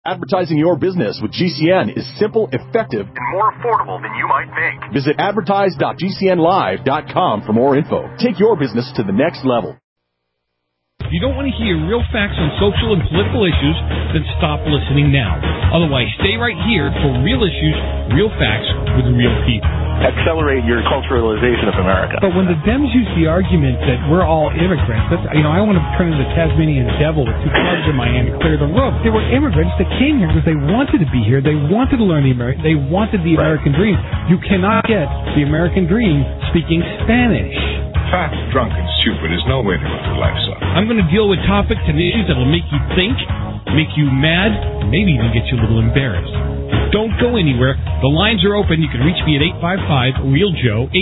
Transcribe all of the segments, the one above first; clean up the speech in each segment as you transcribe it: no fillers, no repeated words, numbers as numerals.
Advertising your business with GCN is simple, effective, and more affordable than you might think. Visit advertise.gcnlive.com for more info. Take your business to the next level. If you don't want to hear real facts on social and political issues, then stop listening now. Otherwise, stay right here for real issues, real facts with real people. Accelerate your culturalization of America. But when the Dems use the argument that we're all immigrants, that's, I want to turn into the Tasmanian devil with two clubs in my hand to clear the roof. There were immigrants that came here because they wanted to be here. They wanted to learn they wanted the American dream. You cannot get the American dream speaking Spanish. Fat, drunk, and stupid is no way to live your life, son. I'm going to deal with topics and issues that will make you think, make you mad, and maybe even get you a little embarrassed. Don't go anywhere. The lines are open. You can reach me at 855-REAL-JOE,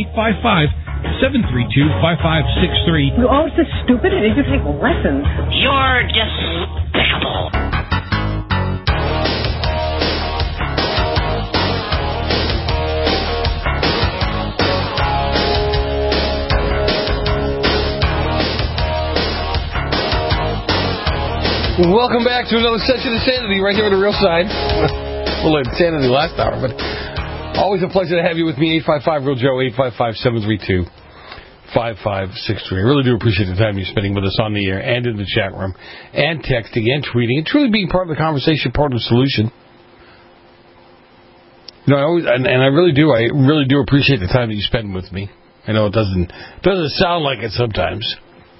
855-732-5563. You're all so stupid. I need to take lessons. You're despicable. Welcome back to another session of Sanity right here on the Real Side. Well, Insanity last hour, but always a pleasure to have you with me. 855-REAL-JOE, 855-732-5563. I really do appreciate the time you're spending with us on the air and in the chat room and texting and tweeting and truly being part of the conversation, part of the solution. I really do appreciate the time that you spend with me. I know it doesn't sound like it sometimes.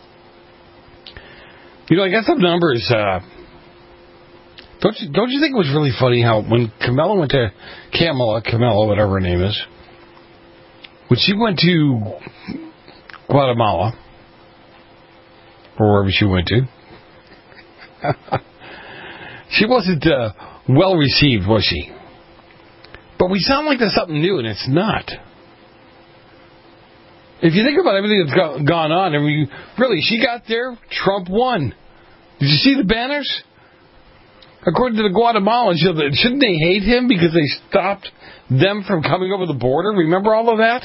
I got some numbers. Don't you think it was really funny how when Kamala, whatever her name is, when she went to Guatemala, or wherever she went to, she wasn't well received, was she? But we sound like there's something new, and it's not. If you think about everything that's gone on, really, she got there, Trump won. Did you see the banners? According to the Guatemalans, shouldn't they hate him because they stopped them from coming over the border? Remember all of that?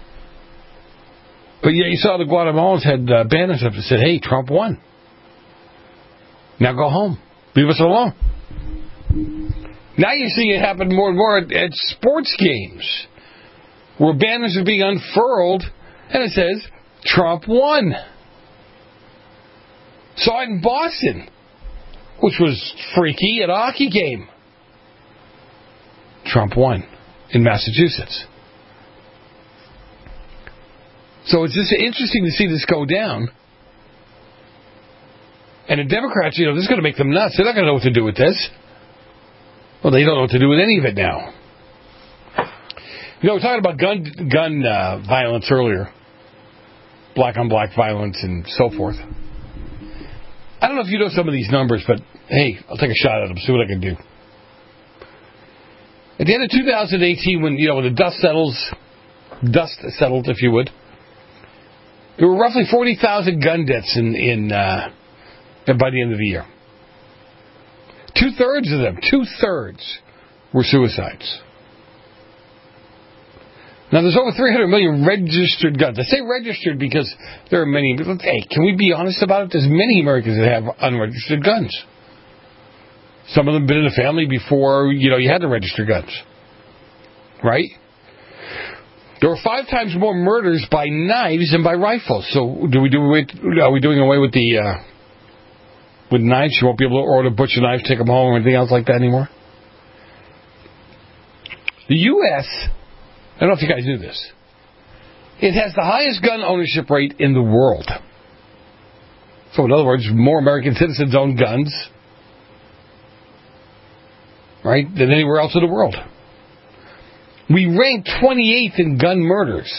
But yeah, you saw the Guatemalans had banners up that said, hey, Trump won. Now go home. Leave us alone. Now you see it happen more and more at sports games, where banners are being unfurled, and it says, Trump won. Saw it in Boston, which was freaky, at a hockey game. Trump won in Massachusetts. So it's just interesting to see this go down. And the Democrats, this is going to make them nuts. They're not going to know what to do with this. Well, they don't know what to do with any of it now. We were talking about gun violence earlier. Black-on-black violence and so forth. I don't know if you know some of these numbers, but hey, I'll take a shot at them, see what I can do. At the end of 2018, when the dust settled, if you would, there were roughly 40,000 gun deaths by the end of the year. Two-thirds of them, were suicides. Now, there's over 300 million registered guns. I say registered because there are many. Hey, can we be honest about it? There's many Americans that have unregistered guns. Some of them have been in the family before, you had to register guns. Right? There were 5 times more murders by knives than by rifles. So, are we doing away with with knives? You won't be able to order butcher knives, take them home, or anything else like that anymore? The U.S., I don't know if you guys knew this, it has the highest gun ownership rate in the world. So, in other words, more American citizens own guns, right, than anywhere else in the world. We rank 28th in gun murders.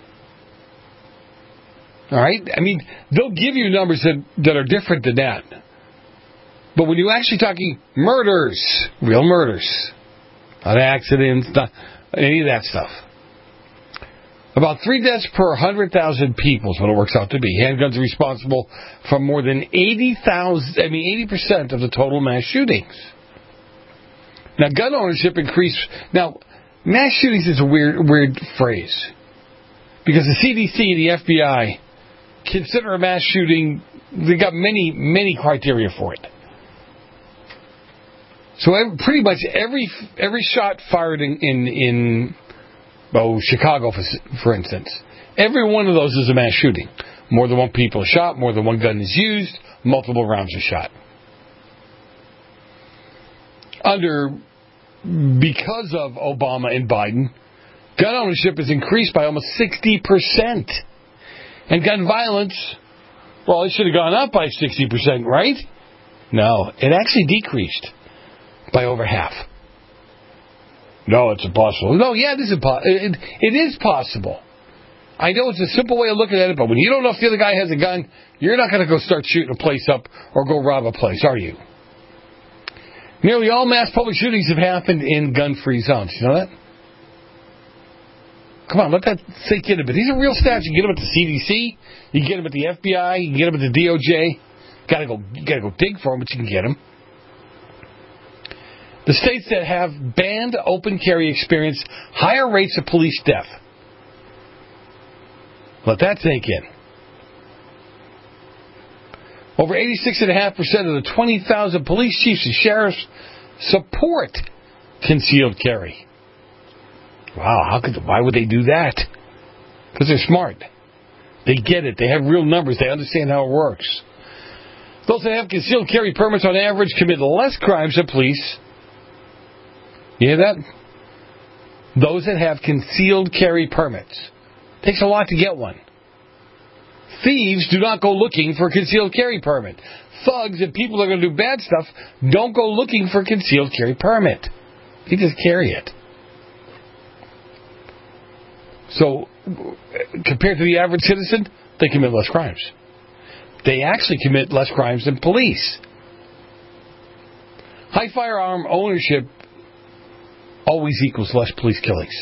All right? I mean, they'll give you numbers that are different than that. But when you're actually talking murders, real murders, not accidents, not any of that stuff, about 3 deaths per 100,000 people is what it works out to be. Handguns are responsible for more than 80% of the total mass shootings. Now, gun ownership increased. Now, mass shootings is a weird phrase, because the CDC and the FBI consider a mass shooting. They got many criteria for it. So pretty much every shot fired in Chicago, for instance, every one of those is a mass shooting. More than one people are shot, more than one gun is used, multiple rounds are shot. Because of Obama and Biden, gun ownership has increased by almost 60%. And gun violence, well, it should have gone up by 60%, right? No, it actually decreased by over half. No, it's impossible. No, yeah, it is possible. I know it's a simple way of looking at it, but when you don't know if the other guy has a gun, you're not going to go start shooting a place up or go rob a place, are you? Nearly all mass public shootings have happened in gun-free zones. You know that? Come on, let that sink in a bit. These are real stats. You can get them at the CDC, you can get them at the FBI, you can get them at the DOJ. You gotta go dig for them, but you can get them. The states that have banned open carry experience higher rates of police death. Let that sink in. Over 86.5% of the 20,000 police chiefs and sheriffs support concealed carry. Wow, why would they do that? Because they're smart. They get it. They have real numbers. They understand how it works. Those that have concealed carry permits on average commit less crimes than police. You hear that? Those that have concealed carry permits. Takes a lot to get one. Thieves do not go looking for a concealed carry permit. Thugs and people that are going to do bad stuff don't go looking for a concealed carry permit. They just carry it. So, compared to the average citizen, they commit less crimes. They actually commit less crimes than police. High firearm ownership always equals less police killings.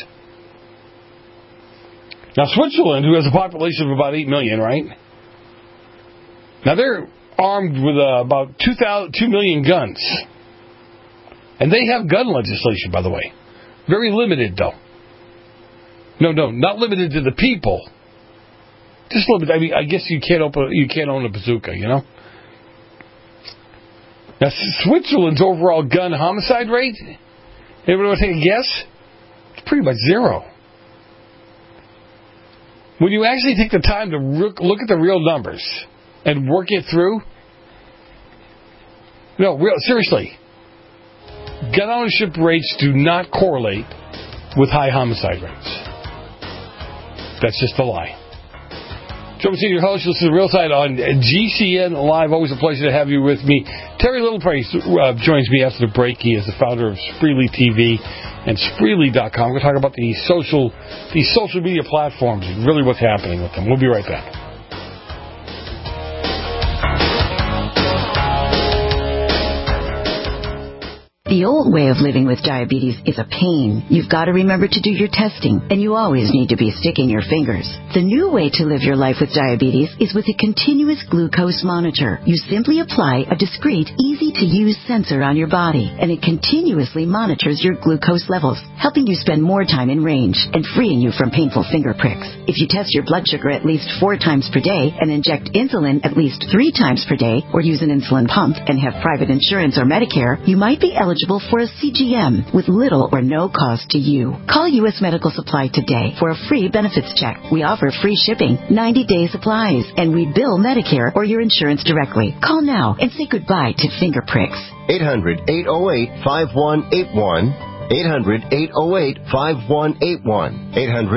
Now, Switzerland, who has a population of about 8 million, right? Now, they're armed with about 2 million guns. And they have gun legislation, by the way. Very limited, though. No, not limited to the people. Just limited. I mean, I guess you can't own a bazooka, you know? Now, Switzerland's overall gun homicide rate, anybody want to take a guess? It's pretty much zero. When you actually take the time to look at the real numbers and work it through, seriously, gun ownership rates do not correlate with high homicide rates. That's just a lie. Joe Messina, your host. This is the Real Side on GCN Live. Always a pleasure to have you with me. Terry Littleprice joins me after the break. He is the founder of Spreely TV and Spreely.com. We're going to talk about these social media platforms and really what's happening with them. We'll be right back. The old way of living with diabetes is a pain. You've got to remember to do your testing, and you always need to be sticking your fingers. The new way to live your life with diabetes is with a continuous glucose monitor. You simply apply a discreet, easy-to-use sensor on your body, and it continuously monitors your glucose levels, helping you spend more time in range and freeing you from painful finger pricks. If you test your blood sugar at least 4 times per day and inject insulin at least 3 times per day, or use an insulin pump and have private insurance or Medicare, you might be eligible for a CGM with little or no cost to you. Call U.S. Medical Supply today for a free benefits check. We offer free shipping, 90-day supplies, and we bill Medicare or your insurance directly. Call now and say goodbye to finger pricks. 800-808-5181. 800-808-5181.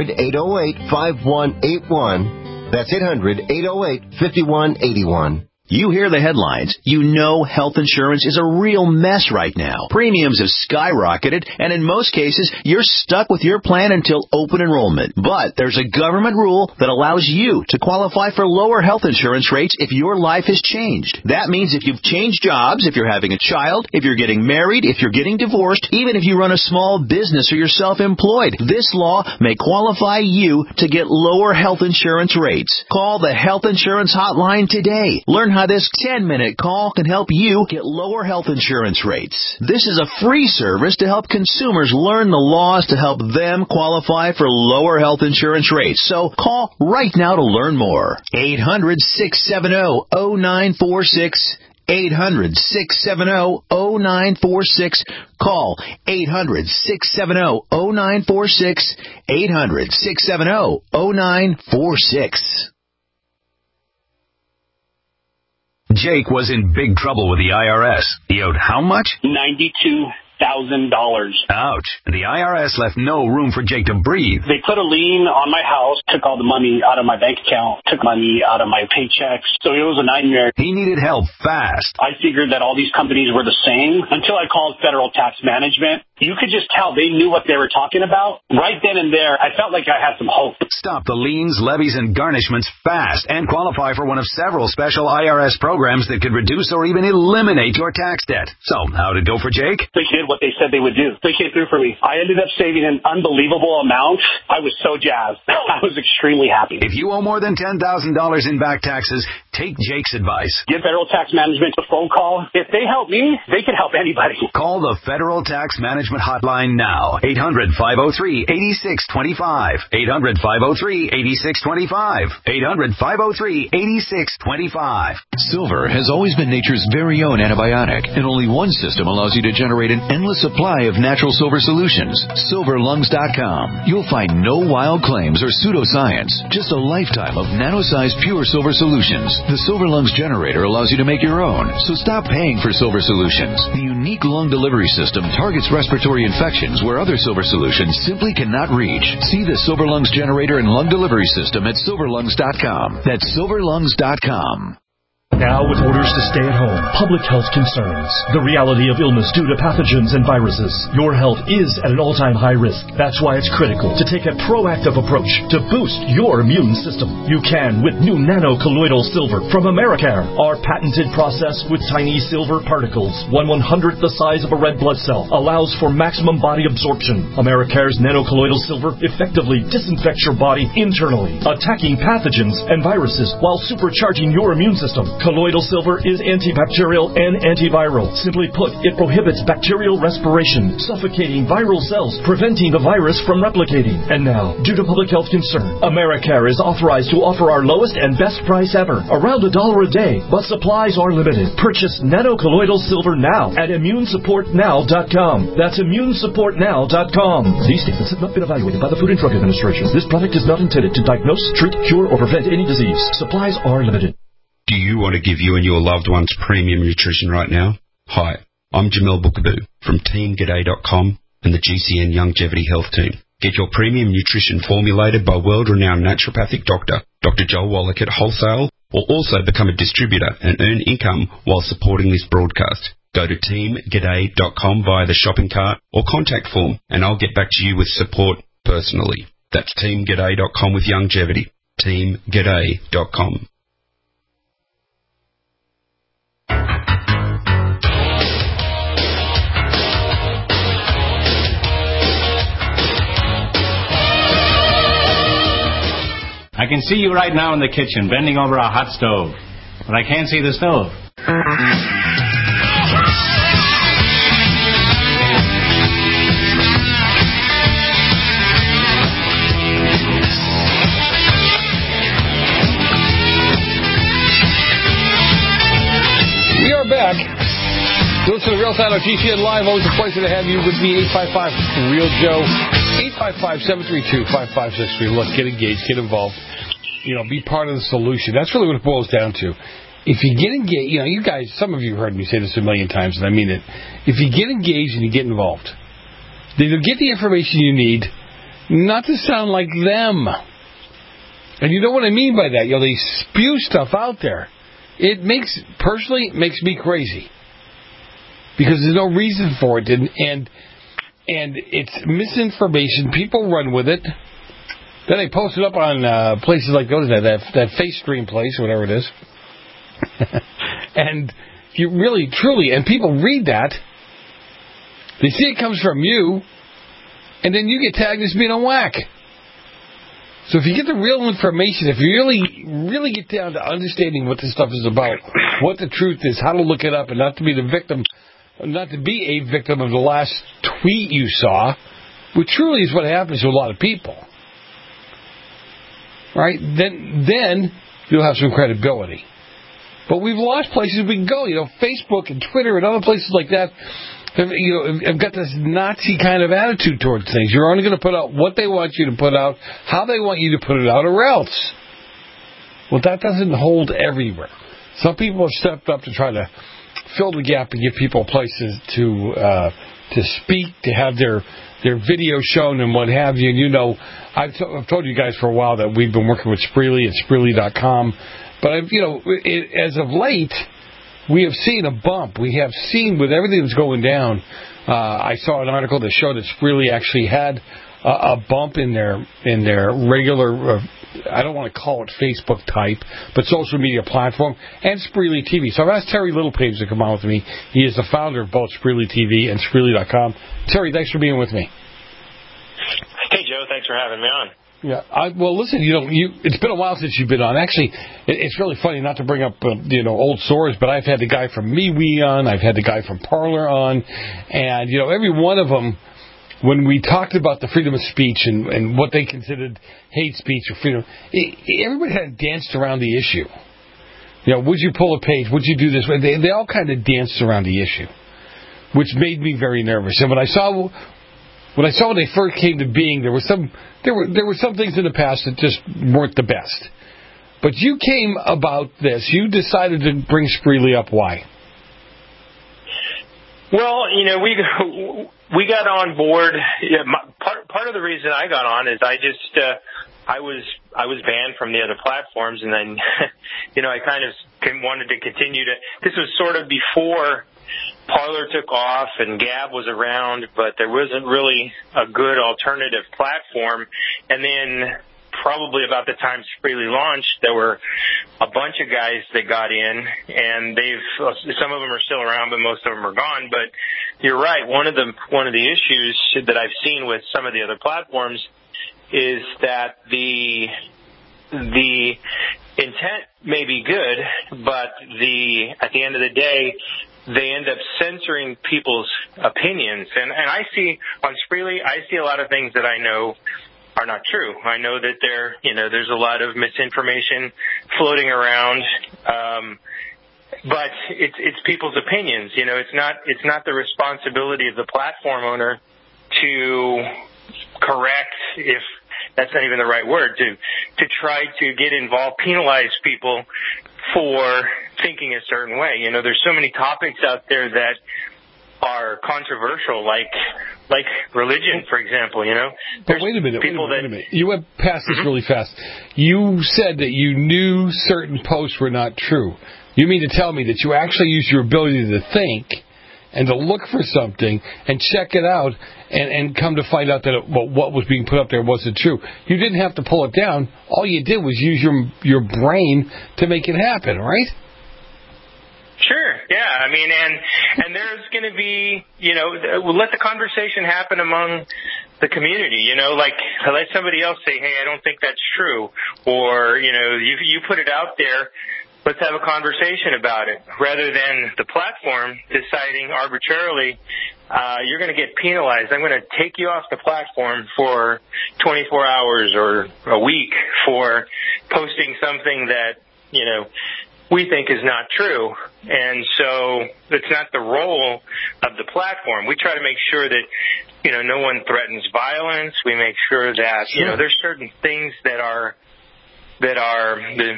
800-808-5181. That's 800-808-5181. You hear the headlines. You know health insurance is a real mess right now. Premiums have skyrocketed, and in most cases, you're stuck with your plan until open enrollment. But there's a government rule that allows you to qualify for lower health insurance rates if your life has changed. That means if you've changed jobs, if you're having a child, if you're getting married, if you're getting divorced, even if you run a small business or you're self-employed, this law may qualify you to get lower health insurance rates. Call the Health Insurance Hotline today. Learn how this 10-minute call can help you get lower health insurance rates. This is a free service to help consumers learn the laws to help them qualify for lower health insurance rates. So call right now to learn more. 800-670-0946. 800-670-0946. Call 800-670-0946. 800-670-0946. Jake was in big trouble with the IRS. He owed how much? $92,000. Ouch. The IRS left no room for Jake to breathe. They put a lien on my house, took all the money out of my bank account, took money out of my paychecks. So it was a nightmare. He needed help fast. I figured that all these companies were the same until I called Federal Tax Management. You could just tell they knew what they were talking about. Right then and there, I felt like I had some hope. Stop the liens, levies, and garnishments fast and qualify for one of several special IRS programs that could reduce or even eliminate your tax debt. So, how'd it go for Jake? They did what they said they would do. They came through for me. I ended up saving an unbelievable amount. I was so jazzed. I was extremely happy. If you owe more than $10,000 in back taxes, take Jake's advice. Give Federal Tax Management a phone call. If they help me, they can help anybody. Call the Federal Tax Management hotline now. 800-503-8625. 800-503-8625. 800-503-8625. Silver has always been nature's very own antibiotic, and only one system allows you to generate an endless supply of natural silver solutions. SilverLungs.com. You'll find no wild claims or pseudoscience, just a lifetime of nano-sized pure silver solutions. The Silver Lungs generator allows you to make your own, so stop paying for silver solutions. The unique lung delivery system targets respiratory infections where other silver solutions simply cannot reach. See the Silver Lungs generator and lung delivery system at SilverLungs.com. That's SilverLungs.com. Now with orders to stay at home, public health concerns, the reality of illness due to pathogens and viruses, your health is at an all-time high risk. That's why it's critical to take a proactive approach to boost your immune system. You can with new nano-colloidal silver from Americare. Our patented process with tiny silver particles, 1/100th the size of a red blood cell, allows for maximum body absorption. Americare's nano-colloidal silver effectively disinfects your body internally, attacking pathogens and viruses while supercharging your immune system. Colloidal silver is antibacterial and antiviral. Simply put, it prohibits bacterial respiration, suffocating viral cells, preventing the virus from replicating. And now, due to public health concern, Americare is authorized to offer our lowest and best price ever, around $1 a day, but supplies are limited. Purchase nano-colloidal silver now at ImmuneSupportNow.com. That's ImmuneSupportNow.com. These statements have not been evaluated by the Food and Drug Administration. This product is not intended to diagnose, treat, cure, or prevent any disease. Supplies are limited. Do you want to give you and your loved ones premium nutrition right now? Hi, I'm Jamel Bookaboo from TeamGaday.com and the GCN Longevity Health Team. Get your premium nutrition formulated by world-renowned naturopathic doctor, Dr. Joel Wallach at Wholesale, or also become a distributor and earn income while supporting this broadcast. Go to TeamGaday.com via the shopping cart or contact form, and I'll get back to you with support personally. That's TeamGaday.com with longevity. TeamGaday.com. I can see you right now in the kitchen, bending over a hot stove. But I can't see the stove. We are back. Listen to Real Time on GCN Live. Always a pleasure to have you with me. 855 Real Joe. 855-732-5563. Look, get engaged, get involved. You know, be part of the solution. That's really what it boils down to. If you get engaged, you know, you guys, some of you heard me say this a million times, and I mean it. If you get engaged and you get involved, then you'll get the information you need, not to sound like them. And you know what I mean by that? You know, they spew stuff out there. It makes me crazy. Because there's no reason for it, and it's misinformation. People run with it. Then they post it up on places like that Face Stream place, or whatever it is. And you really, truly, and people read that. They see it comes from you, and then you get tagged as being on whack. So if you get the real information, if you really get down to understanding what this stuff is about, what the truth is, how to look it up, and not to be a victim of the last tweet you saw, which truly is what happens to a lot of people, right? Then you'll have some credibility. But we've lost places we can go. Facebook and Twitter and other places like that have got this Nazi kind of attitude towards things. You're only going to put out what they want you to put out, how they want you to put it out, or else. Well, that doesn't hold everywhere. Some people have stepped up to try to fill the gap and give people places to speak, to have their video shown and what have you. And I've told you guys for a while that we've been working with Spreely at Spreely.com. But, as of late, we have seen a bump. We have seen with everything that's going down. I saw an article that showed that Spreely actually had a bump in their regular, I don't want to call it Facebook type, but social media platform, and Spreely TV. So I've asked Terry Littlepage to come on with me. He is the founder of both Spreely TV and Spreely.com. Terry, thanks for being with me. Hey, Joe. Thanks for having me on. Yeah. Well, listen, it's been a while since you've been on. Actually, it's really funny, not to bring up, old sores, but I've had the guy from MeWe on. I've had the guy from Parler on. And, every one of them, when we talked about the freedom of speech and what they considered hate speech or freedom, everybody had danced around the issue. Would you pull a page? Would you do this? They all kind of danced around the issue, which made me very nervous. And when I saw when they first came to being, there were some things in the past that just weren't the best. But you came about this. You decided to bring Spreely up. Why? Well, we got on board. Part of the reason I got on is I was banned from the other platforms, and then I kind of wanted to continue to. This was sort of before Parler took off and Gab was around, but there wasn't really a good alternative platform. And then probably about the time Spreely launched, there were a bunch of guys that got in, and some of them are still around, but most of them are gone. But you're right. One of the issues that I've seen with some of the other platforms is that the intent may be good, but at the end of the day, they end up censoring people's opinions. And I see on Spreely, I see a lot of things that I know are not true. I know that there's a lot of misinformation floating around. But it's people's opinions. It's not the responsibility of the platform owner to correct, if that's not even the right word, to try to get involved, penalize people for thinking a certain way. There's so many topics out there that are controversial, like religion, for example. But wait a minute. You went past this really fast. You said that you knew certain posts were not true. You mean to tell me that you actually used your ability to think and to look for something and check it out and come to find out that what was being put up there wasn't true? You didn't have to pull it down. All you did was use your brain to make it happen, right? Sure, yeah. I mean, and there's going to be, let the conversation happen among the community, like let somebody else say, hey, I don't think that's true. Or, you put it out there, let's have a conversation about it, rather than the platform deciding arbitrarily, you're going to get penalized. I'm going to take you off the platform for 24 hours or a week for posting something that, we think is not true. And so it's not the role of the platform. We try to make sure that, no one threatens violence. We make sure that, there's certain things that are the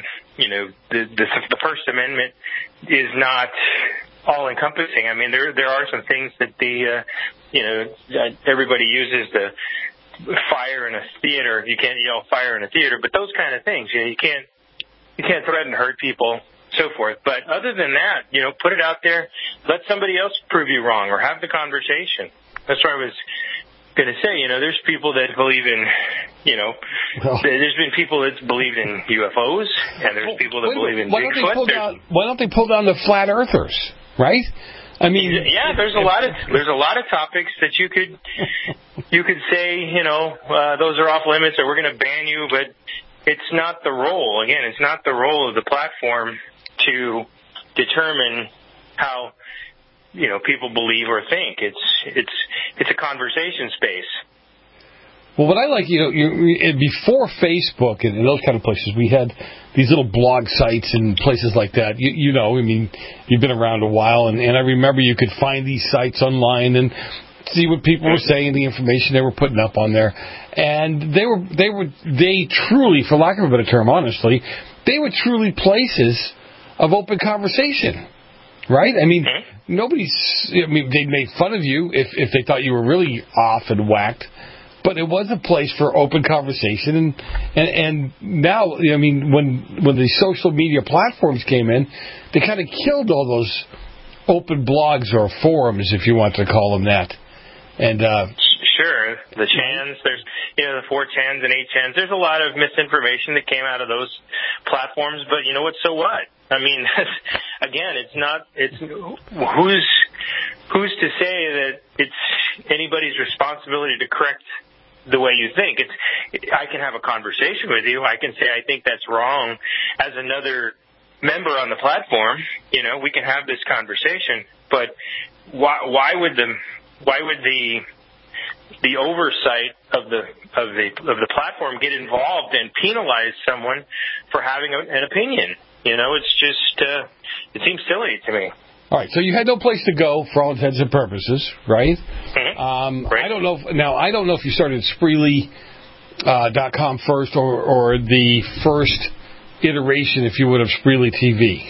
First Amendment is not all encompassing. I mean, there are some things that everybody uses the fire in a theater. You can't yell fire in a theater, but those kind of things, you can't threaten to hurt people, so forth. But other than that, put it out there, let somebody else prove you wrong, or have the conversation. That's what I was going to say. There's people that believe in, there's been people that believe in UFOs, and there's people that believe in Bigfoot. Why don't they pull down the flat earthers, right? I mean, yeah, there's a lot of topics that you could say, those are off limits, or we're going to ban you, but it's not the role. Again, it's not the role of the platform to determine how people believe or think. It's a conversation space. Well, what I like, before Facebook and those kind of places, we had these little blog sites and places like that. You've been around a while, and I remember you could find these sites online and see what people were saying, the information they were putting up on there. And they truly, for lack of a better term, honestly, they were truly places of open conversation, right? I mean, they made fun of you if they thought you were really off and whacked. But it was a place for open conversation, and now, when the social media platforms came in, they kind of killed all those open blogs or forums, if you want to call them that. And sure, the chans, there's the 4chans and 8chans. There's a lot of misinformation that came out of those platforms, but you know what? So what? I mean, again, it's who's to say that it's anybody's responsibility to correct the way you think. I can have a conversation with you. I can say I think that's wrong. As another member on the platform, we can have this conversation. But why would the oversight of the platform get involved and penalize someone for having an opinion? It's just it seems silly to me. All right, so you had no place to go for all intents and purposes, right? Mm-hmm. Right. I don't know if you started Spreely.com first or the first iteration, if you would, of Spreely TV.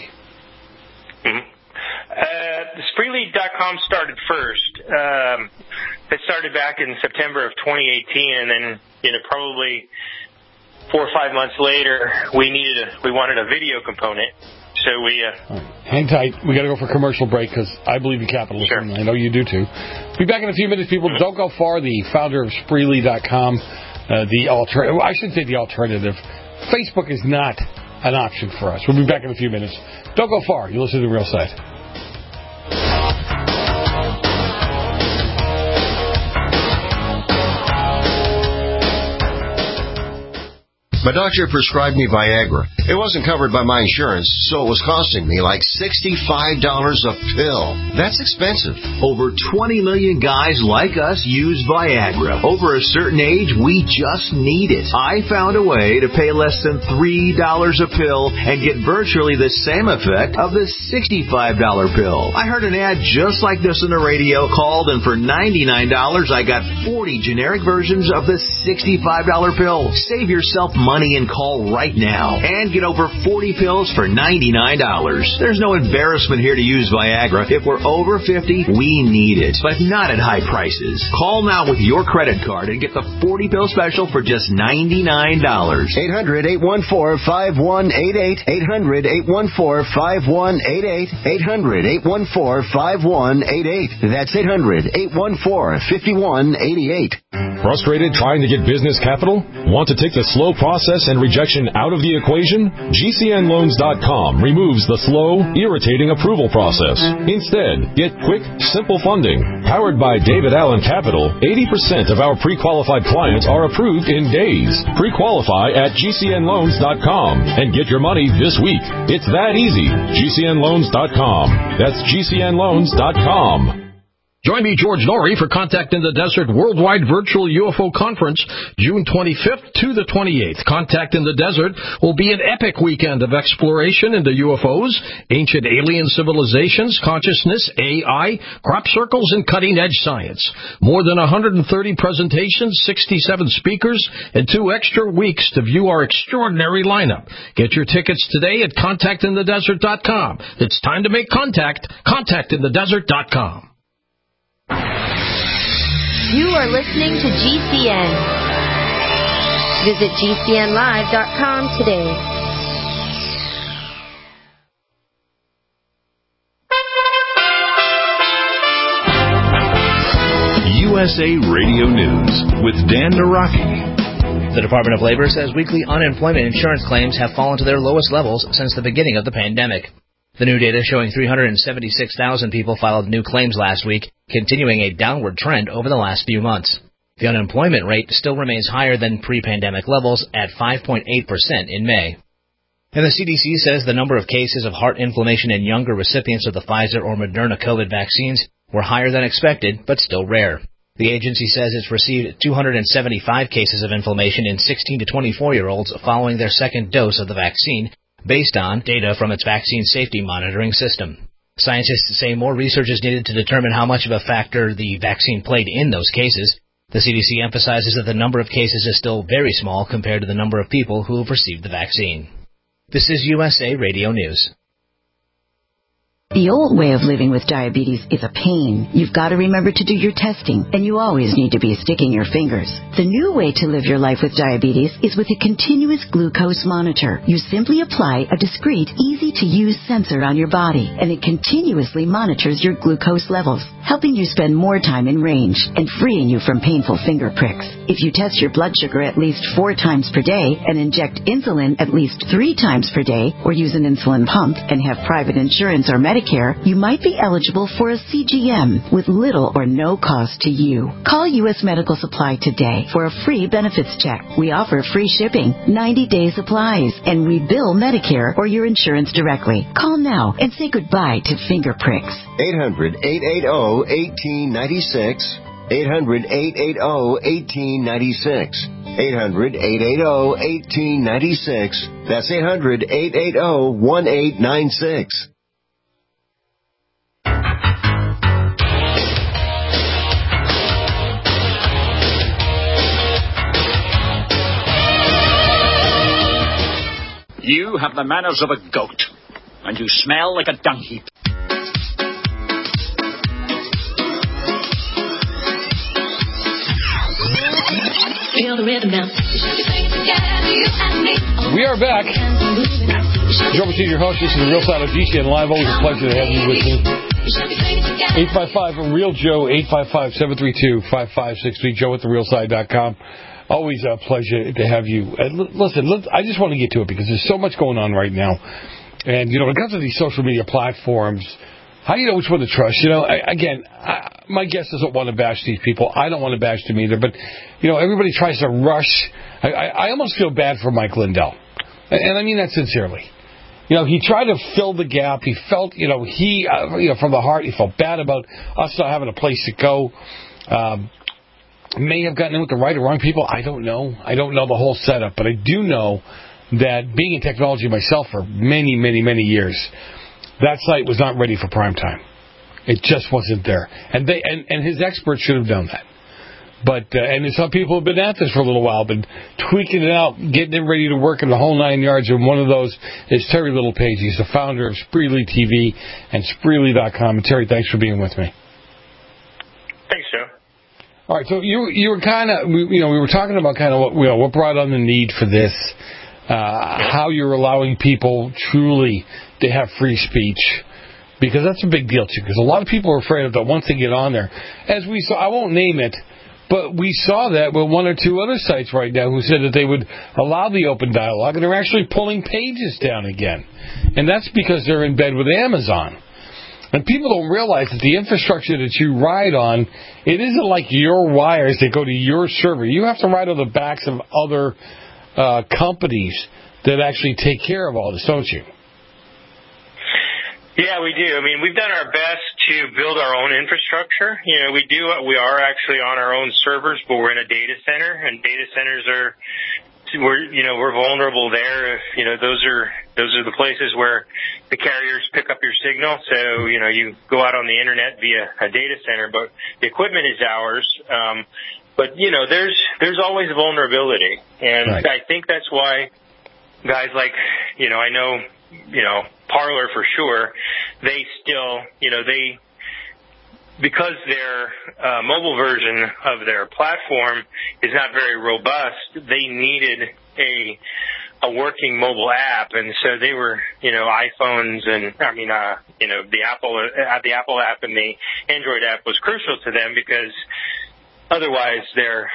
Mm-hmm. Spreely.com started first. It started back in September of 2018, and then probably 4 or 5 months later, we wanted a video component. So we... Hang tight. We got to go for a commercial break because I believe in capitalism. Sure. I know you do too. Be back in a few minutes, people. Don't go far. The founder of Spreely.com, I shouldn't say the alternative. Facebook is not an option for us. We'll be back in a few minutes. Don't go far. You listen to The Real Side. My doctor prescribed me Viagra. It wasn't covered by my insurance, so it was costing me like $65 a pill. That's expensive. Over 20 million guys like us use Viagra. Over a certain age, we just need it. I found a way to pay less than $3 a pill and get virtually the same effect of the $65 pill. I heard an ad just like this on the radio, called, and for $99, I got 40 generic versions of the $65 pill. Save yourself money and call right now and get over 40 pills for $99. There's no embarrassment here to use Viagra. If we're over 50, we need it, but not at high prices. Call now with your credit card and get the 40 pill special for just $99. 800-814-5188. 800-814-5188. 800-814-5188. That's 800-814-5188. Frustrated trying to get business capital? Want to take the slow process and rejection out of the equation? GCNloans.com removes the slow, irritating approval process. Instead, get quick, simple funding. Powered by David Allen Capital, 80% of our pre-qualified clients are approved in days. Pre-qualify at GCNloans.com and get your money this week. It's that easy. GCNloans.com. That's GCNloans.com. Join me, George Norrie, for Contact in the Desert Worldwide Virtual UFO Conference, June 25th to the 28th. Contact in the Desert will be an epic weekend of exploration into UFOs, ancient alien civilizations, consciousness, AI, crop circles, and cutting-edge science. More than 130 presentations, 67 speakers, and 2 extra weeks to view our extraordinary lineup. Get your tickets today at contactinthedesert.com. It's time to make contact. Contactinthedesert.com. You are listening to GCN. Visit GCNlive.com today. USA Radio News with Dan Naraki. The Department of Labor says weekly unemployment insurance claims have fallen to their lowest levels since the beginning of the pandemic. The new data showing 376,000 people filed new claims last week, continuing a downward trend over the last few months. The unemployment rate still remains higher than pre-pandemic levels at 5.8% in May. And the CDC says the number of cases of heart inflammation in younger recipients of the Pfizer or Moderna COVID vaccines were higher than expected, but still rare. The agency says it's received 275 cases of inflammation in 16 to 24-year-olds following their second dose of the vaccine, based on data from its vaccine safety monitoring system. Scientists say more research is needed to determine how much of a factor the vaccine played in those cases. The CDC emphasizes that the number of cases is still very small compared to the number of people who have received the vaccine. This is USA Radio News. The old way of living with diabetes is a pain. You've got to remember to do your testing, and you always need to be sticking your fingers. The new way to live your life with diabetes is with a continuous glucose monitor. You simply apply a discreet, easy-to-use sensor on your body, and it continuously monitors your glucose levels, helping you spend more time in range and freeing you from painful finger pricks. If you test your blood sugar at least 4 times per day and inject insulin at least 3 times per day, or use an insulin pump and have private insurance or Medicare, you might be eligible for a CGM with little or no cost to you. Call U.S. Medical Supply today for a free benefits check. We offer free shipping, 90-day supplies, and we bill Medicare or your insurance directly. Call now and say goodbye to finger pricks. 800-880-1896. 800-880-1896. 800-880-1896. That's 800-880-1896. You have the manners of a goat, and you smell like a dung heap. Feel the rhythm now. We are back. Joe Martini, your host. This is the Real Side of GCN Live. Always a pleasure to have you with me. 855 Real Joe, 855-732-5563. Joe at therealside.com. Always a pleasure to have you. Listen, I just want to get to it because there's so much going on right now. And, when it comes to these social media platforms, how do you know which one to trust? My guest doesn't want to bash these people. I don't want to bash them either. But, everybody tries to rush. I almost feel bad for Mike Lindell. And I mean that sincerely. He tried to fill the gap. He felt, from the heart, he felt bad about us not having a place to go. May have gotten in with the right or wrong people. I don't know. I don't know the whole setup. But I do know that being in technology myself for many, many, many years, that site was not ready for prime time. It just wasn't there. And his experts should have done that. But and some people have been at this for a little while, been tweaking it out, getting it ready to work in the whole 9 yards. And one of those is Terry Littlepage. He's the founder of Spreely TV and Spreely.com. And Terry, thanks for being with me. Thanks, Joe. All right, so you were kind of, we were talking about kind of what brought on the need for this, how you're allowing people truly to have free speech, because that's a big deal too. Because a lot of people are afraid of that once they get on there, as we saw. I won't name it, but we saw that with one or two other sites right now who said that they would allow the open dialogue, and they're actually pulling pages down again, and that's because they're in bed with Amazon. And people don't realize that the infrastructure that you ride on, it isn't like your wires that go to your server. You have to ride on the backs of other companies that actually take care of all this, don't you? Yeah, we do. I mean, we've done our best to build our own infrastructure. We are actually on our own servers, but we're in a data center, and data centers we're vulnerable there. Those are the places where the carriers pick up your signal. So, you go out on the internet via a data center, but the equipment is ours. But there's always vulnerability. And right. I think that's why guys like, I know, Parler for sure, they still, because their mobile version of their platform is not very robust, they needed a working mobile app, and so they were, iPhones and the Apple app and the Android app was crucial to them, because otherwise their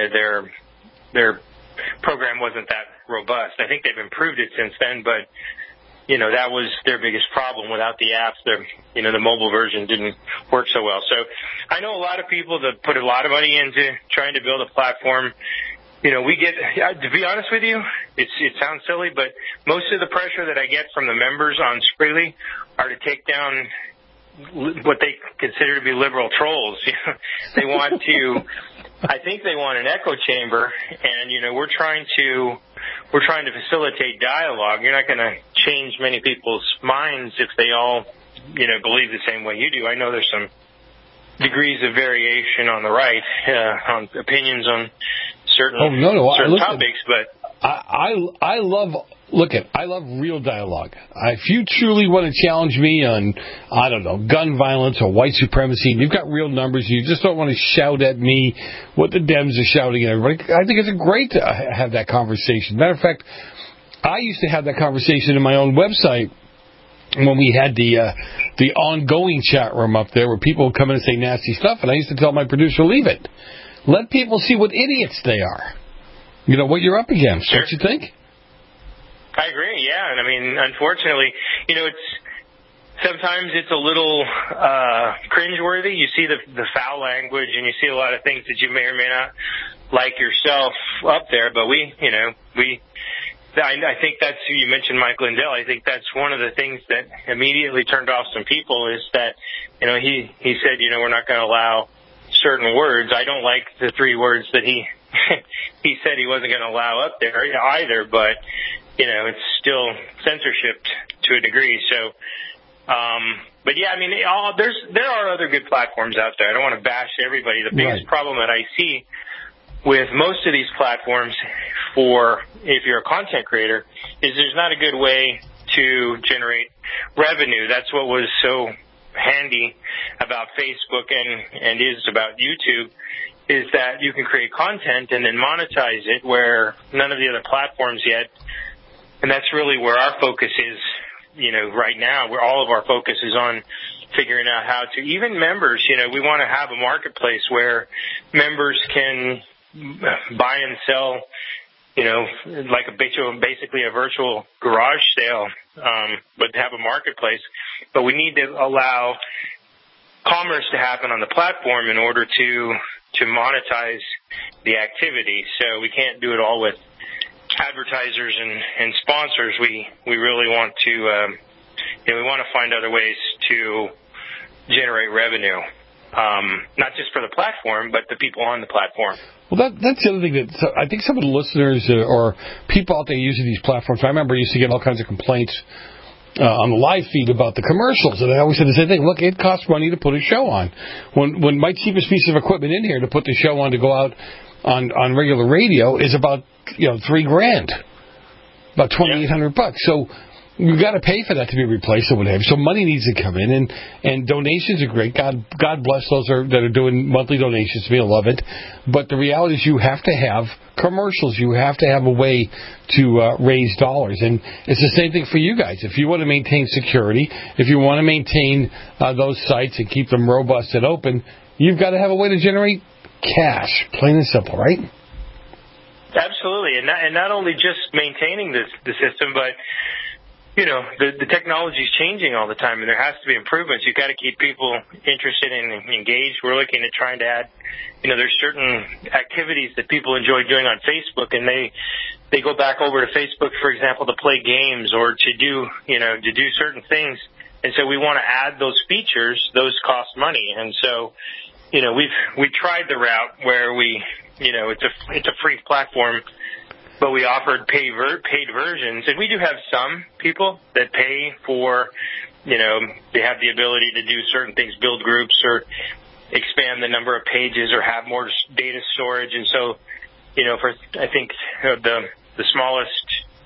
program wasn't that robust. I think they've improved it since then, but that was their biggest problem. Without the apps, the mobile version didn't work so well. So I know a lot of people that put a lot of money into trying to build a platform. We get, to be honest with you, it sounds silly, but most of the pressure that I get from the members on Spreely are to take down what they consider to be liberal trolls. They want to, I think they want an echo chamber, and we're trying to facilitate dialogue. You're not going to change many people's minds if they all believe the same way you do. I know there's some degrees of variation on the right on opinions on certain certain topics, but I love real dialogue. If you truly want to challenge me on, I don't know, gun violence or white supremacy, and you've got real numbers, you just don't want to shout at me what the Dems are shouting at everybody. I think it's great to have that conversation. Matter of fact, I used to have that conversation in my own website when we had the ongoing chat room up there where people would come in and say nasty stuff, and I used to tell my producer, leave it. Let people see what idiots they are. What you're up against. Sure. Don't you think? I agree, yeah. And I mean, unfortunately, sometimes it's a little cringeworthy. You see the foul language, and you see a lot of things that you may or may not like yourself up there. But I think that's, you mentioned Mike Lindell. I think that's one of the things that immediately turned off some people is that, he said, we're not going to allow certain words. I don't like the 3 words that he said he wasn't going to allow up there either, but, it's still censorship to a degree. So, but yeah, I mean, there are other good platforms out there. I don't want to bash everybody. The biggest problem that I see with most of these platforms if you're a content creator is there's not a good way to generate revenue. That's what was so handy about Facebook and is about YouTube, is that you can create content and then monetize it where none of the other platforms yet. And that's really where our focus is, right now, where all of our focus is on figuring out how to, even members, we want to have a marketplace where members can buy and sell, like basically a virtual garage sale, but have a marketplace. But we need to allow commerce to happen on the platform in order to monetize the activity. So we can't do it all with advertisers and sponsors. We really want to, we want to find other ways to generate revenue. Not just for the platform, but the people on the platform. Well, that's the other thing that I think some of the listeners or people out there using these platforms, I remember I used to get all kinds of complaints on the live feed about the commercials, and I always said the same thing. Look, it costs money to put a show on. When my cheapest piece of equipment in here to put the show on to go out on regular radio is about $3,000, about $2,800. So you've got to pay for that to be replaced or whatever. So money needs to come in, and donations are great. God bless those that are doing monthly donations to me. I love it. But the reality is you have to have commercials. You have to have a way to raise dollars. And it's the same thing for you guys. If you want to maintain security, if you want to maintain those sites and keep them robust and open, you've got to have a way to generate cash, plain and simple, right? Absolutely, and not only just maintaining the system, but the technology is changing all the time, and there has to be improvements. You've got to keep people interested and engaged. We're looking at trying to add, there's certain activities that people enjoy doing on Facebook, and they go back over to Facebook, for example, to play games or to do certain things. And so we want to add those features. Those cost money, and so we tried the route where it's a free platform, but we offered paid versions, and we do have some people that pay for, they have the ability to do certain things, build groups or expand the number of pages or have more data storage. And so, for I think the smallest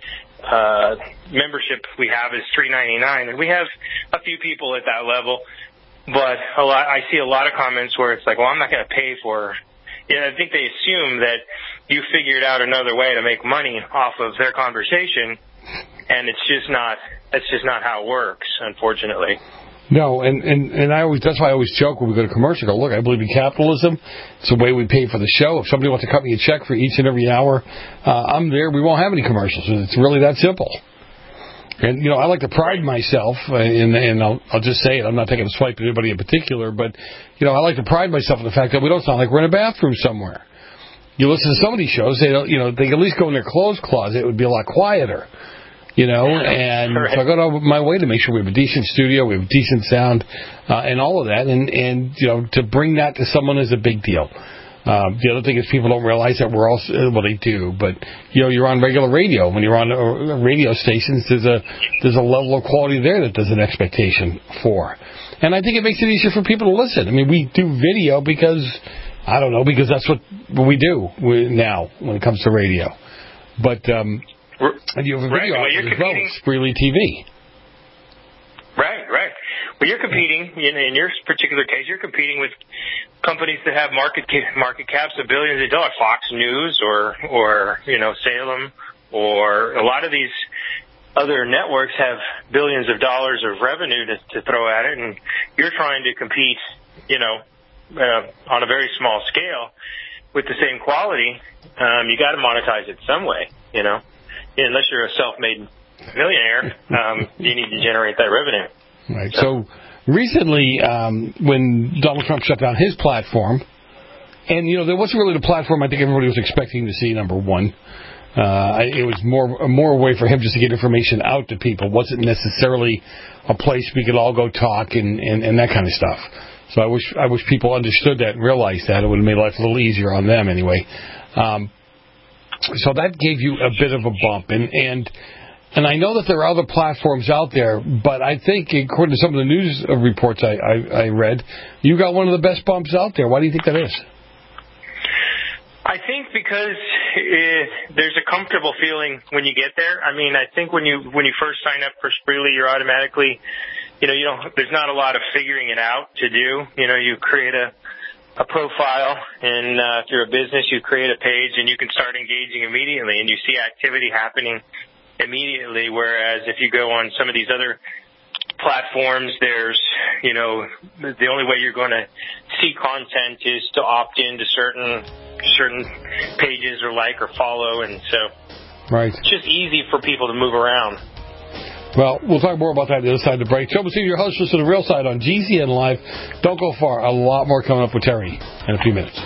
membership we have is $3.99, and we have a few people at that level. But I see a lot of comments where it's like, well, I'm not going to pay for. I think they assume that you figured out another way to make money off of their conversation, and that's just not how it works, unfortunately. No, and that's why I always joke when we go to commercial. I go, look, I believe in capitalism. It's the way we pay for the show. If somebody wants to cut me a check for each and every hour, I'm there. We won't have any commercials. It's really that simple. And, I like to pride myself, and I'll just say it. I'm not taking a swipe at anybody in particular, but, I like to pride myself in the fact that we don't sound like we're in a bathroom somewhere. You listen to some of these shows, they can at least go in their clothes closet. It would be a lot quieter. and so I go out of my way to make sure we have a decent studio, we have decent sound, and all of that, and to bring that to someone is a big deal. The other thing is people don't realize that we're all, well, they do, but you're on regular radio. When you're on radio stations, there's a level of quality there that there's an expectation for, and I think it makes it easier for people to listen. I mean, we do video because that's what we do now when it comes to radio, but and you have a video outlet as well, Spreely TV. Right. Well, you're competing, in your particular case, you're competing with companies that have market caps of billions of dollars, Fox News or Salem, or a lot of these other networks have billions of dollars of revenue to throw at it, and you're trying to compete, on a very small scale with the same quality. You got to monetize it some way, unless you're a self-made millionaire, you need to generate that revenue. Right. So recently, when Donald Trump shut down his platform, and there wasn't really the platform I think everybody was expecting to see. Number one, it was more a way for him just to get information out to people. It wasn't necessarily a place we could all go talk and that kind of stuff. So I wish people understood that and realized that. It would have made life a little easier on them anyway. So that gave you a bit of a bump, and I know that there are other platforms out there, but I think, according to some of the news reports I read, you got one of the best bumps out there. Why do you think that is? I think because there's a comfortable feeling when you get there. I mean, I think when you first sign up for Spreely, you're automatically, there's not a lot of figuring it out to do. You create a profile, and if you're a business, you create a page, and you can start engaging immediately, and you see activity happening immediately, whereas if you go on some of these other platforms, there's, the only way you're going to see content is to opt into certain pages or like or follow, and so it's just easy for people to move around. Well, we'll talk more about that on the other side of the break. Joe Messina, your host, to The Real Side on GCN Live. Don't go far. A lot more coming up with Terry in a few minutes.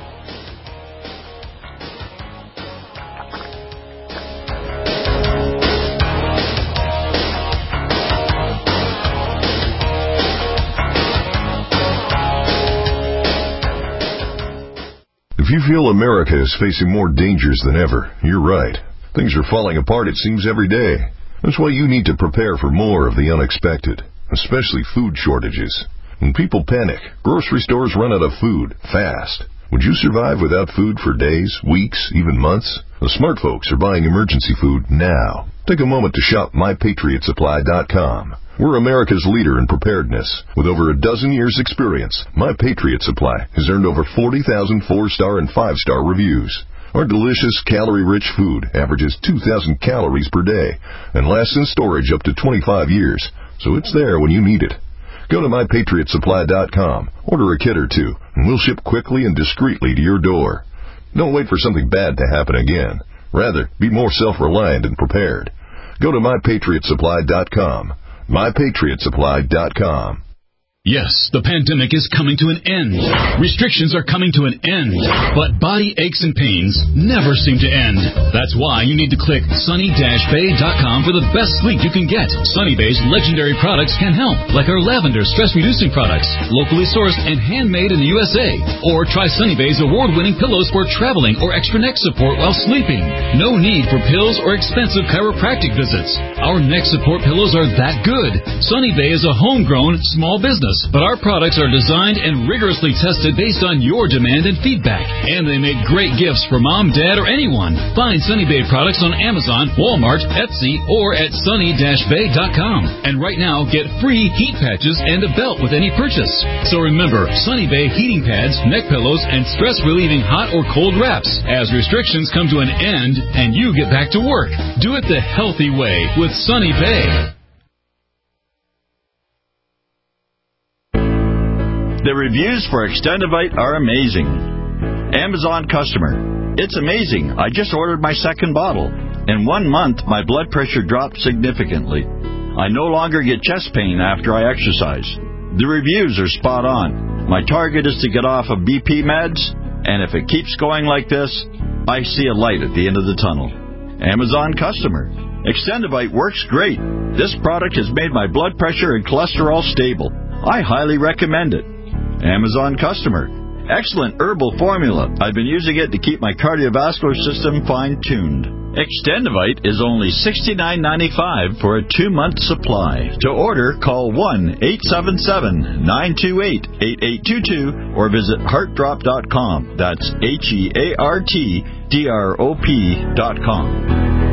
If you feel America is facing more dangers than ever, you're right. Things are falling apart, it seems, every day. That's why you need to prepare for more of the unexpected, especially food shortages. When people panic, grocery stores run out of food fast. Would you survive without food for days, weeks, even months? The smart folks are buying emergency food now. Take a moment to shop MyPatriotSupply.com. We're America's leader in preparedness. With over a dozen years' experience, My Patriot Supply has earned over 40,000 4-star and 5-star reviews. Our delicious, calorie-rich food averages 2,000 calories per day and lasts in storage up to 25 years, so it's there when you need it. Go to MyPatriotSupply.com, order a kit or two, and we'll ship quickly and discreetly to your door. Don't wait for something bad to happen again. Rather, be more self-reliant and prepared. Go to MyPatriotSupply.com. MyPatriotSupply.com. Yes, the pandemic is coming to an end. Restrictions are coming to an end. But body aches and pains never seem to end. That's why you need to click sunny-bay.com for the best sleep you can get. Sunny Bay's legendary products can help, like our lavender stress-reducing products, locally sourced and handmade in the USA. Or try Sunny Bay's award-winning pillows for traveling or extra neck support while sleeping. No need for pills or expensive chiropractic visits. Our neck support pillows are that good. Sunny Bay is a homegrown small business, but our products are designed and rigorously tested based on your demand and feedback. And they make great gifts for mom, dad, or anyone. Find Sunny Bay products on Amazon, Walmart, Etsy, or at sunny-bay.com. And right now, get free heat patches and a belt with any purchase. So remember, Sunny Bay heating pads, neck pillows, and stress-relieving hot or cold wraps as restrictions come to an end and you get back to work. Do it the healthy way with Sunny Bay. The reviews for Extendivite are amazing. Amazon customer. It's amazing. I just ordered my second bottle. In 1 month, my blood pressure dropped significantly. I no longer get chest pain after I exercise. The reviews are spot on. My target is to get off of BP meds, and if it keeps going like this, I see a light at the end of the tunnel. Amazon customer. Extendivite works great. This product has made my blood pressure and cholesterol stable. I highly recommend it. Amazon customer. Excellent herbal formula. I've been using it to keep my cardiovascular system fine-tuned. Extendivite is only $69.95 for a 2-month supply. To order, call 1-877-928-8822 or visit heartdrop.com. That's HEARTDROP.com.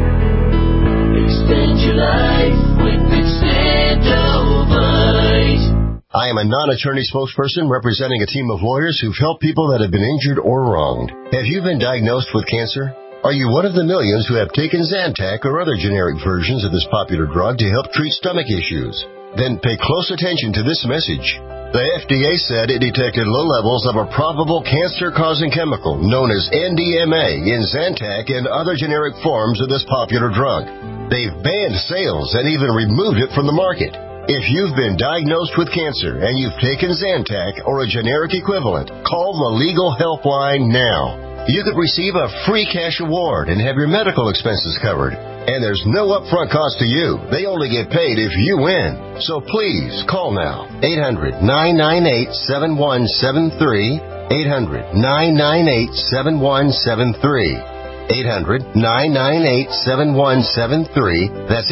Extend your life with Extendivite. I am a non-attorney spokesperson representing a team of lawyers who've helped people that have been injured or wronged. Have you been diagnosed with cancer? Are you one of the millions who have taken Zantac or other generic versions of this popular drug to help treat stomach issues? Then pay close attention to this message. The FDA said it detected low levels of a probable cancer-causing chemical known as NDMA in Zantac and other generic forms of this popular drug. They've banned sales and even removed it from the market. If you've been diagnosed with cancer and you've taken Zantac or a generic equivalent, call the Legal Helpline now. You could receive a free cash award and have your medical expenses covered. And there's no upfront cost to you. They only get paid if you win. So please, call now. 800-998-7173. 800-998-7173. 800-998-7173. That's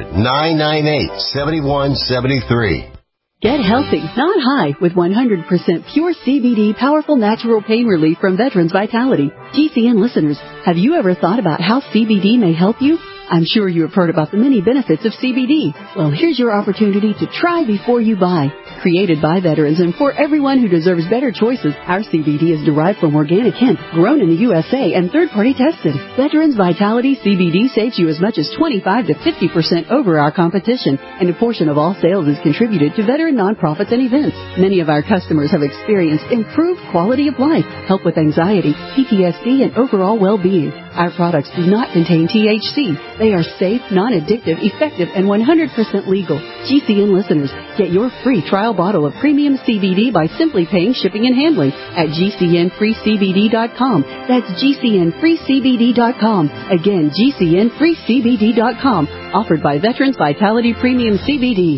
800-998-7173. Get healthy, not high, with 100% pure CBD powerful natural pain relief from Veterans Vitality. GCN listeners, have you ever thought about how CBD may help you? I'm sure you have heard about the many benefits of CBD. Well, here's your opportunity to try before you buy. Created by veterans and for everyone who deserves better choices, our CBD is derived from organic hemp, grown in the USA, and third-party tested. Veterans Vitality CBD saves you as much as 25 to 50% over our competition, and a portion of all sales is contributed to veteran nonprofits and events. Many of our customers have experienced improved quality of life, help with anxiety, PTSD, and overall well-being. Our products do not contain THC. They are safe, non-addictive, effective, and 100% legal. GCN listeners, get your free trial bottle of premium CBD by simply paying shipping and handling at GCNFreeCBD.com. That's GCNFreeCBD.com. Again, GCNFreeCBD.com. Offered by Veterans Vitality Premium CBD.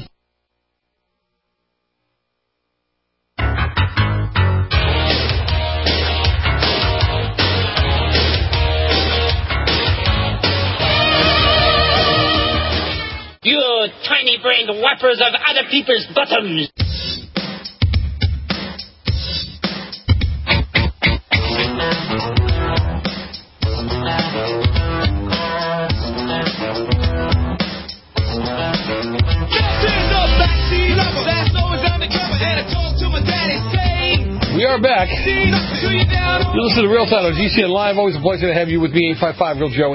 You tiny-brained wipers of other people's bottoms! We are back. You listen to Real Time on GCN Live. Always a pleasure to have you with me. 855-REAL-JOE,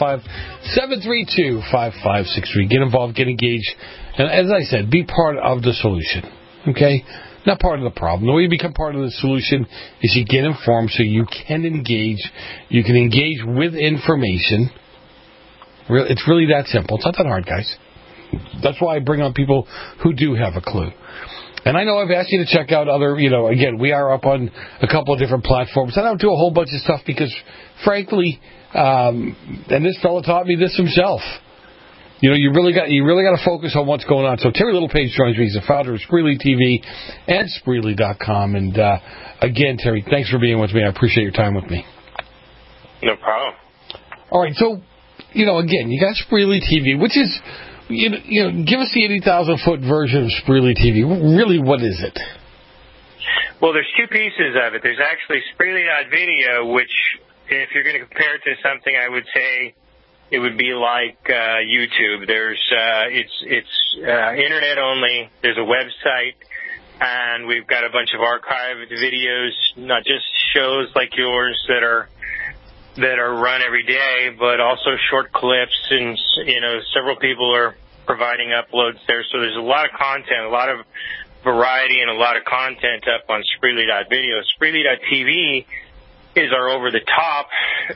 855-732-5563. Get involved, get engaged. And as I said, be part of the solution. Okay? Not part of the problem. The way you become part of the solution is you get informed so you can engage. You can engage with information. It's really that simple. It's not that hard, guys. That's why I bring on people who do have a clue. And I know I've asked you to check out other, again, we are up on a couple of different platforms. I don't do a whole bunch of stuff because, frankly, and this fellow taught me this himself. You really got to focus on what's going on. So Terry Littlepage joins me. He's the founder of Spreely TV and Spreely.com. And again, Terry, thanks for being with me. I appreciate your time with me. No problem. All right, so again, you got Spreely TV, which is. Give us the 80,000-foot version of Spreely TV. Really, what is it? Well, there's two pieces of it. There's actually Spreely.video, which, if you're going to compare it to something, I would say it would be like YouTube. It's internet only. There's a website, and we've got a bunch of archived videos, not just shows like yours that are run every day, but also short clips, and several people are providing uploads there. So there's a lot of content, a lot of variety, and a lot of content up on Spreely.video. Spreely.tv is our over-the-top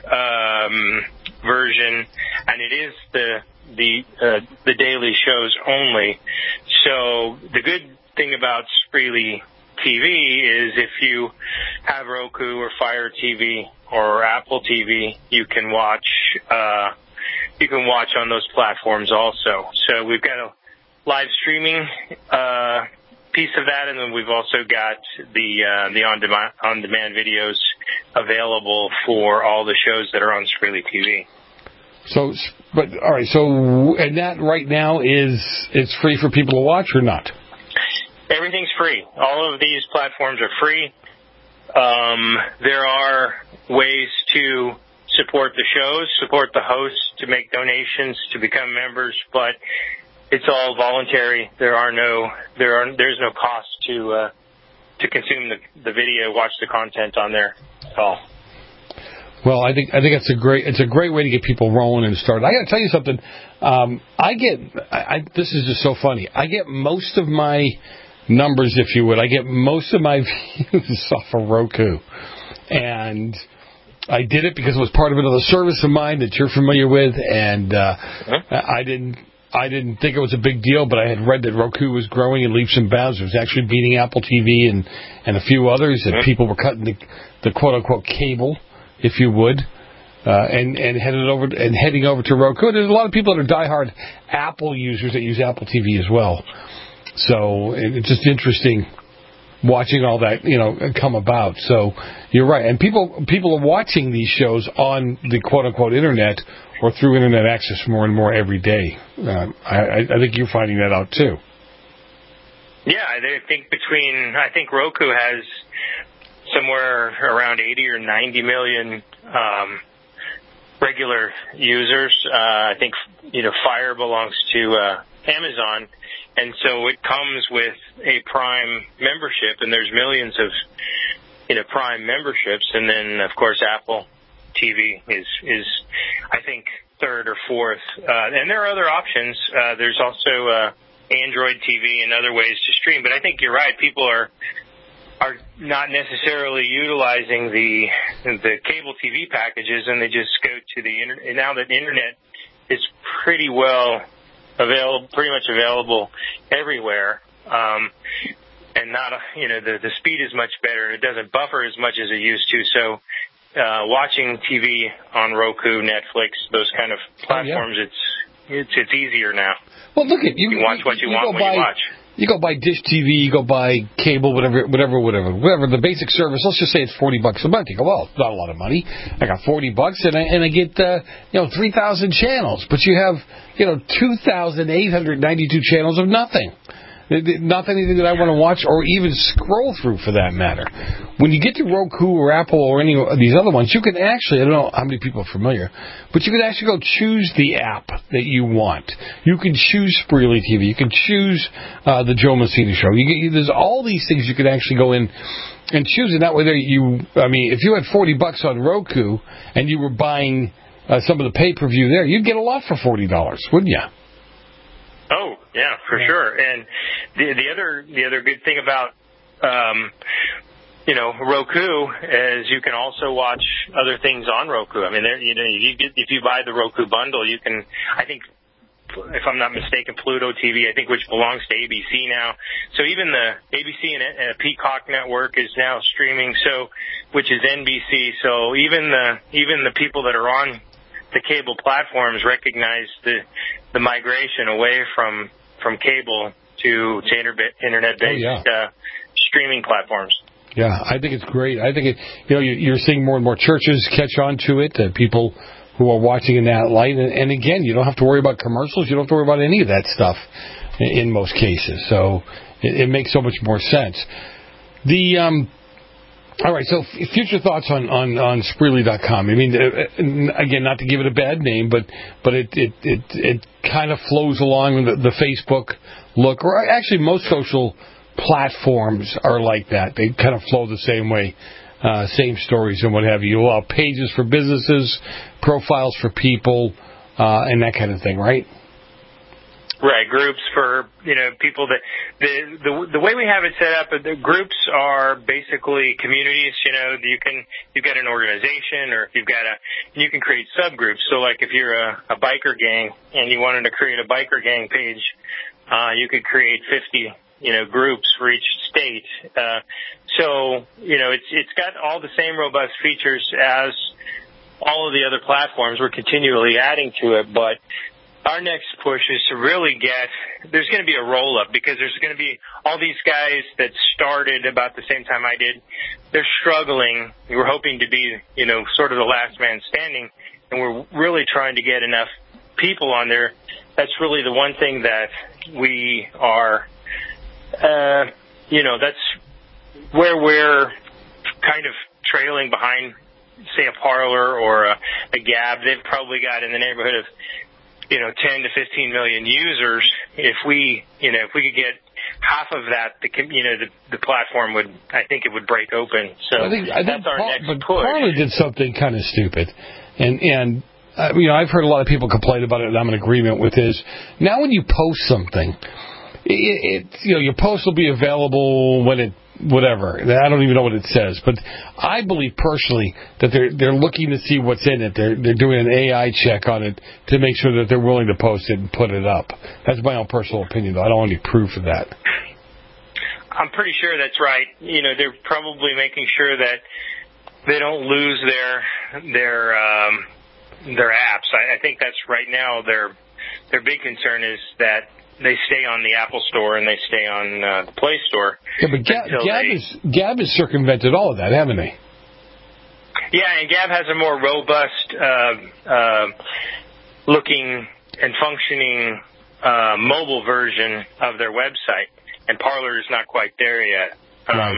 version, and it is the daily shows only. So the good thing about Spreely TV is if you have Roku or Fire TV or Apple TV, you can watch you can watch on those platforms also. So we've got a live streaming piece of that, and then we've also got the on-demand videos available for all the shows that are on Spreely TV. So, but all right. So, and that right now it's free for people to watch or not? Everything's free. All of these platforms are free. There are ways to support the shows, support the hosts, to make donations, to become members, but it's all voluntary. There's no cost to consume the video, watch the content on there at all. Well, I think it's a great way to get people rolling and started. I got to tell you something. This is just so funny. I get most of my numbers, if you would. I get most of my views off of Roku, and I did it because it was part of another service of mine that you're familiar with, and I didn't think it was a big deal, but I had read that Roku was growing in leaps and bounds. It was actually beating Apple TV and a few others, and people were cutting the quote-unquote cable, if you would, and heading over to Roku. There's a lot of people that are diehard Apple users that use Apple TV as well. So it's just interesting watching all that, come about. So you're right. And people are watching these shows on the quote-unquote internet or through internet access more and more every day. I think you're finding that out too. Yeah, I think Roku has somewhere around 80 or 90 million regular users. I think Fire belongs to Amazon, and so it comes with a Prime membership, and there's millions of Prime memberships, and then of course Apple TV is I think third or fourth, and there are other options. There's also Android TV and other ways to stream, but I think you're right. People are not necessarily utilizing the cable TV packages, and they just go to the internet. And now that the internet is pretty much available everywhere, and not the speed is much better, and it doesn't buffer as much as it used to. So watching TV on Roku, Netflix, those kind of platforms, it's easier now. Well, look at you watch what you want when you watch. You go buy Dish TV, you go buy cable, whatever. The basic service, let's just say it's $40 a month. You go, well, it's not a lot of money. I got $40 and I get 3,000 channels, but you have 2,892 channels of nothing. Not anything that I want to watch or even scroll through, for that matter. When you get to Roku or Apple or any of these other ones, you can actually, I don't know how many people are familiar, but you can actually go choose the app that you want. You can choose Spreely TV. You can choose the Joe Messina Show. There's all these things you can actually go in and choose. And that way, if you had $40 on Roku and you were buying some of the pay-per-view there, you'd get a lot for $40, wouldn't you? Oh, yeah, for sure. And the other good thing about Roku is you can also watch other things on Roku. I mean, if you buy the Roku bundle, you can, I think, if I'm not mistaken, Pluto TV, I think, which belongs to ABC now. So even the ABC and Peacock network is now streaming, which is NBC. So even the people that are on the cable platforms recognize the migration away from cable to internet-based streaming platforms. Yeah, I think it's great. I think you're seeing more and more churches catch on to it. People who are watching in that light, and again, you don't have to worry about commercials. You don't have to worry about any of that stuff in most cases. So it makes so much more sense. All right, so future thoughts on Spreely.com. I mean, again, not to give it a bad name, but it kind of flows along the Facebook look, or actually most social platforms are like that. They kind of flow the same way, same stories and what have you. You'll have pages for businesses, profiles for people, and that kind of thing, right? Right, groups for people that the way we have it set up, the groups are basically communities. You've got an organization, or if you can create subgroups. So, like if you're a biker gang and you wanted to create a biker gang page, you could create 50 groups for each state. So it's got all the same robust features as all of the other platforms. We're continually adding to it, but our next push is to really there's going to be a roll-up, because there's going to be all these guys that started about the same time I did. They're struggling. We're hoping to be, sort of the last man standing, and we're really trying to get enough people on there. That's really the one thing that we are, that's where we're kind of trailing behind, say, a Parler or a Gab. They've probably got in the neighborhood of 10 to 15 million users. If we could get half of that, the platform would, I think it would break open. So I think that's our next push. But Parler did something kind of stupid, and I've heard a lot of people complain about it, and I'm in agreement with this. Now, when you post something, your post will be available when whatever. I don't even know what it says, but I believe personally that they're looking to see what's in it. They're doing an AI check on it to make sure that they're willing to post it and put it up. That's my own personal opinion, though. I don't want any proof of that. I'm pretty sure that's right. They're probably making sure that they don't lose their apps. I think that's right now their big concern is that they stay on the Apple Store and they stay on the Play Store. Yeah, but Gab has circumvented all of that, haven't they? Yeah, and Gab has a more robust looking and functioning mobile version of their website, and Parler is not quite there yet. Right.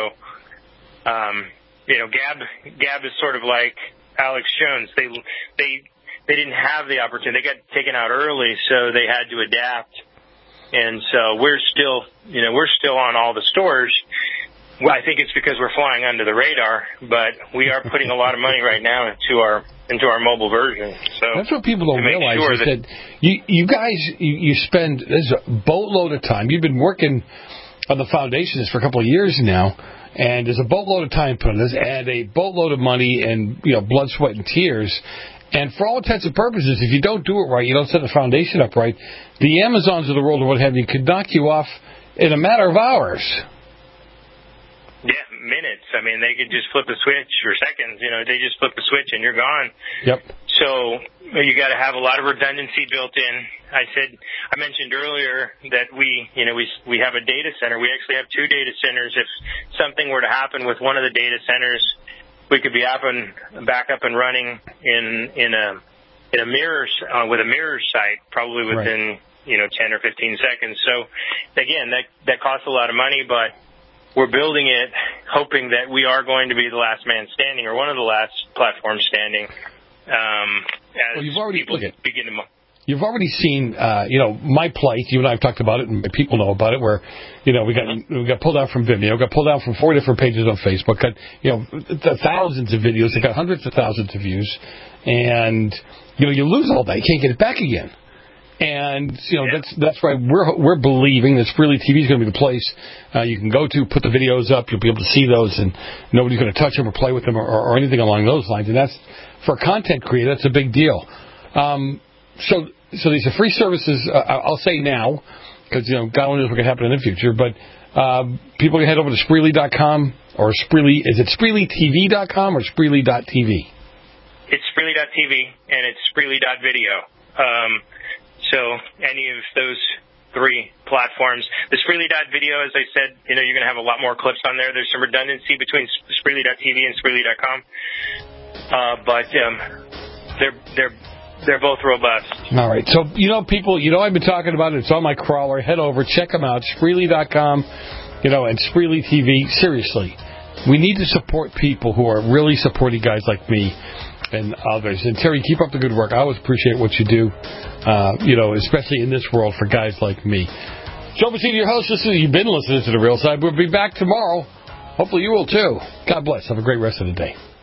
Gab is sort of like Alex Jones. They didn't have the opportunity. They got taken out early, so they had to adapt. And so we're still on all the stores. Well, I think it's because we're flying under the radar, but we are putting a lot of money right now into our mobile version. So that's what people don't realize is that you guys spend there's a boatload of time. You've been working on the foundations for a couple of years now, and there's a boatload of time put in this, and a boatload of money and blood, sweat, and tears. And for all intents and purposes, if you don't do it right, you don't set the foundation up right, the Amazons of the world or what have you could knock you off in a matter of hours. Yeah, minutes. I mean, they could just flip a switch, or seconds. They just flip the switch and you're gone. Yep. So you got to have a lot of redundancy built in. I mentioned earlier that we have a data center. We actually have 2 data centers. If something were to happen with one of the data centers, we could be back up and running in a mirror with a mirror site probably within 10 or 15 seconds. So again, that costs a lot of money, but we're building it hoping that we are going to be the last man standing or one of the last platforms standing. You've already seen, my plight. You and I have talked about it, and people know about it. Where, we got pulled out from Vimeo, got pulled out from 4 different pages on Facebook. Got, thousands of videos. They got hundreds of thousands of views, and you lose all that. You can't get it back again. And that's why we're believing that Spreely TV is going to be the place you can go to, put the videos up. You'll be able to see those, and nobody's going to touch them or play with them or anything along those lines. And that's for a content creator. That's a big deal. So these are free services. I'll say now, because God only knows what can happen in the future. But people can head over to Spreely.com or Spreely. Is it SpreelyTV.com or Spreely.tv? It's Spreely.tv and it's Spreely.video. So any of those 3 platforms. The Spreely.video, as I said, you're going to have a lot more clips on there. There's some redundancy between Spreely.tv and Spreely.com, but they're both robust. All right. So, people, I've been talking about it. It's on my crawler. Head over, check them out, Spreely.com, and Spreely TV. Seriously, we need to support people who are really supporting guys like me and others. And, Terry, keep up the good work. I always appreciate what you do, especially in this world for guys like me. Joe Messina, your host. You've been listening to The Real Side. We'll be back tomorrow. Hopefully you will, too. God bless. Have a great rest of the day.